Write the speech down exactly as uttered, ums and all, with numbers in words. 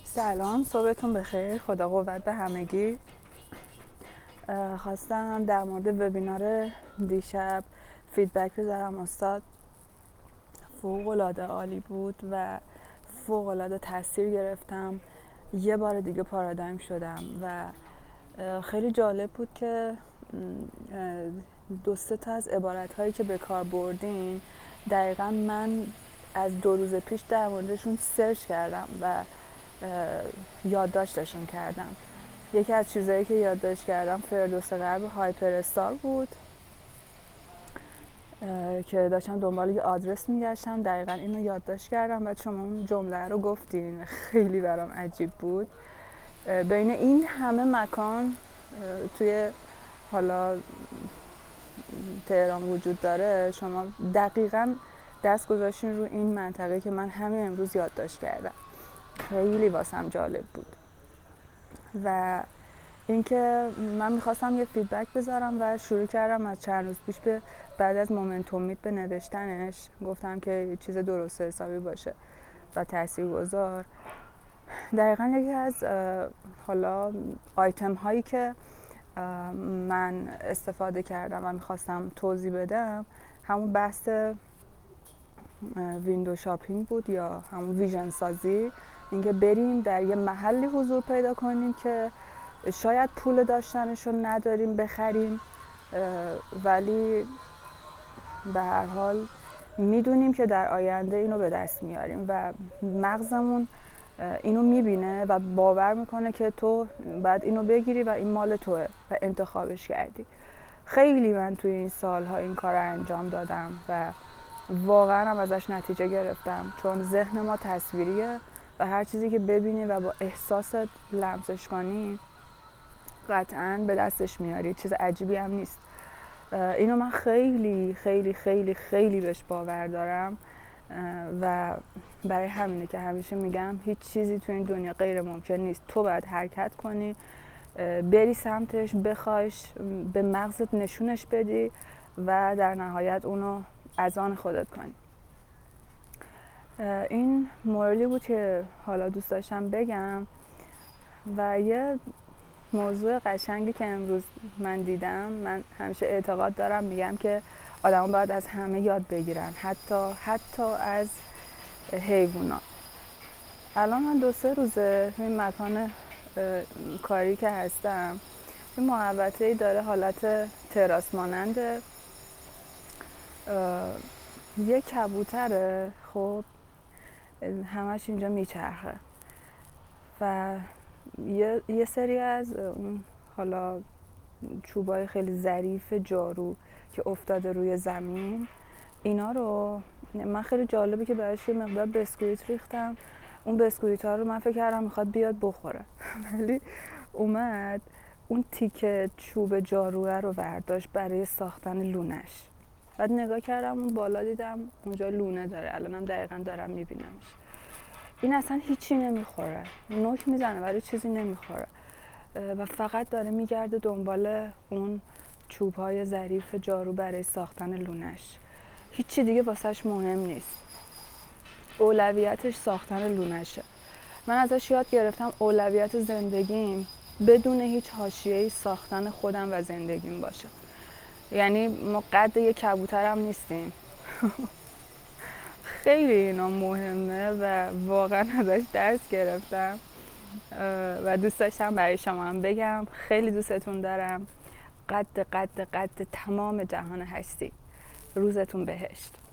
سلام، صبحتون بخیر. خدا قوت به همگی. خواستم در مورد وبینار دیشب فیدبک بذارم. استاد فوق‌العاده عالی بود و فوق‌العاده تاثیر گرفتم. یه بار دیگه پارادایم شدم و خیلی جالب بود که دو سه تا از عبارت هایی که به کار بردین دقیقا من از دو روز پیش در موردشون سرچ کردم و یادداشتشون کردم. یکی از چیزایی که یادداشت کردم فردوس غرب هایپر استار بود که داشتم دنبال یه آدرس میگشتم، دقیقا اینو یادداشت کردم و شما اون جمله رو گفتین، خیلی برام عجیب بود. بین این همه مکان توی حالا تهران وجود داره، شما دقیقا دست گذاشتین رو این منطقه که من همین امروز یادداشت کردم. خیلی واسم جالب بود و اینکه من میخواستم یه فیدبک بذارم و شروع کردم از چند روز پیش به بعد از مومنتوم میت به نوشتنش. گفتم که یه چیز درست حسابی باشه و تاثیرگذار. دقیقا یکی از حالا آیتم هایی که من استفاده کردم و میخواستم توضیح بدم همون بحث ویندو شاپینگ بود یا همون ویژن سازی. اینکه بریم در یه محلی حضور پیدا کنیم که شاید پول داشتنش رو نداریم بخریم، ولی به هر حال میدونیم که در آینده اینو به دست میاریم و مغزمون اینو میبینه و باور میکنه که تو باید اینو بگیری و این مال توه و انتخابش کردی. خیلی من توی این سالها این کار رو انجام دادم و واقعا هم ازش نتیجه گرفتم، چون ذهن ما تصویریه و هر چیزی که ببینی و با احساست لمسش کنی قطعاً به دستش میاری. چیز عجیبی هم نیست. اینو من خیلی خیلی خیلی خیلی بهش باور دارم و برای همینه که همیشه میگم هیچ چیزی تو این دنیا غیر ممکن نیست. تو باید حرکت کنی، بری سمتش، بخوایش، به مغزت نشونش بدی و در نهایت اونو از آن خودت کنی. این موردی بود که حالا دوست داشتم بگم. و یه موضوع قشنگی که امروز من دیدم، من همیشه اعتقاد دارم میگم که آدم باید از همه یاد بگیرن، حتی حتی از حیوانات. الان من دو سه روزه این مکان کاری که هستم این محوطه‌ای داره حالت تراس ماننده. یه کبوتره، خب همش اینجا میچرخه و یه, یه سری از اون حالا چوبای خیلی ظریف جارو که افتاده روی زمین، اینا رو من خیلی جالبه که براش یه مقدار بسکویت ریختم. اون بسکویت ها رو من فکر کردم میخواد بیاد بخوره ولی اومد اون تیکه چوب جاروه رو برداشت برای ساختن لونش. بعد نگاه کردم اون بالا دیدم اونجا لونه داره، الانم دقیقاً دارم میبینمش. این اصلا هیچی نمیخوره، نوک میزنه ولی چیزی نمیخوره و فقط داره میگرده دنبال اون چوب‌های ظریف جارو برای ساختن لونش. هیچی دیگه واسش مهم نیست. اولویتش ساختن لونشه. من ازش یاد گرفتم اولویت زندگیم بدون هیچ حاشیه‌ای ساختن خودم و زندگیم باشه. یعنی ما قد یک کبوتر هم نیستیم. خیلی اینا مهمه و واقعا ازش درس گرفتم و دوست داشتم برای شما هم بگم. خیلی دوستتون دارم. قد قد قد تمام جهان هستی. روزتون بهشت.